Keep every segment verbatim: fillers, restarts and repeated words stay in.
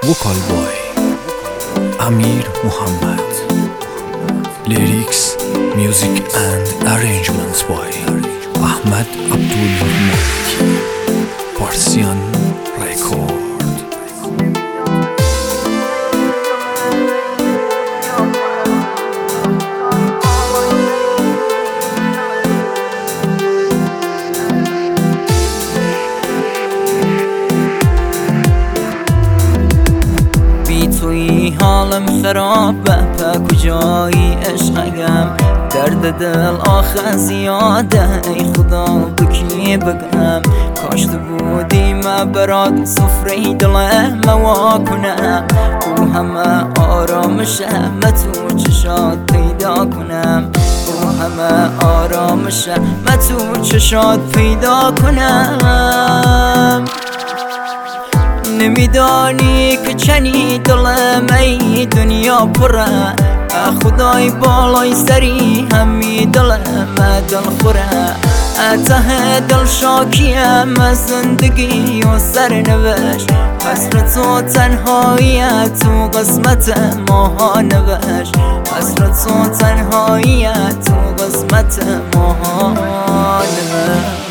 Vocal Boy Amir Muhammad. Lyrics, music and arrangements by Ahmad Abdul Malik. Persian Record. توی حالم خرابه پا کجایی عشقم، درد دل آخه زیاده، ای خدا بکی بگم کاش تو بودی ما برات سفره دلم وا کنم، او همه آرامشه ما تو چشات پیدا کنم، او همه آرامشه ما تو چشات پیدا کنم. نمیدانی که چنی دلم ای دنیا پره، خدای بالای سری همی دلم دل خوره، ته دل شاکیم از زندگی و سرنوشت، حسرت و تنهاییت و قسمت ماها نوشت، حسرت و تنهاییت و قسمت ماها نوشت.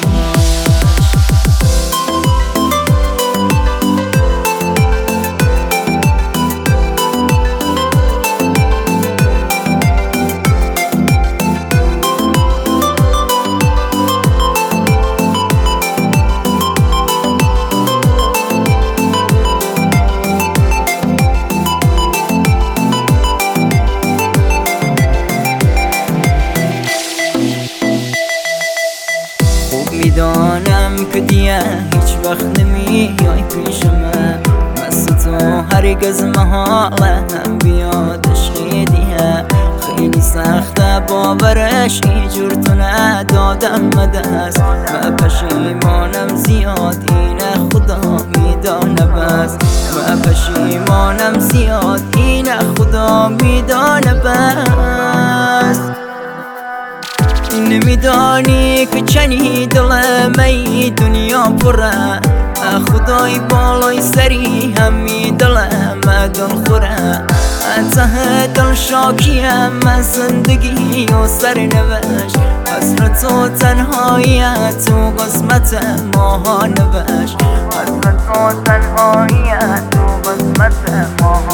میدانم که دیگه هیچ وقت نمیای پیش من، مثل تو هرگز محاله هم بیاد عشقی دیگه، خیلی سخته باورش اینجور تو ندادم دست، من پشیمانم زیاد اینه خدا میدانه بس، من پشیمانم زیاد اینه خدا میدانه بس. نمیدانی که چنی دلم ای دنیا پره، خدای بالای سری همی دلم دل خوره، ته دل شاکیم از زندگی و سرنوشت، حسرت و تنهاییت و قسمت ماها نوشت، حسرت و تنهاییت و قسمت ماها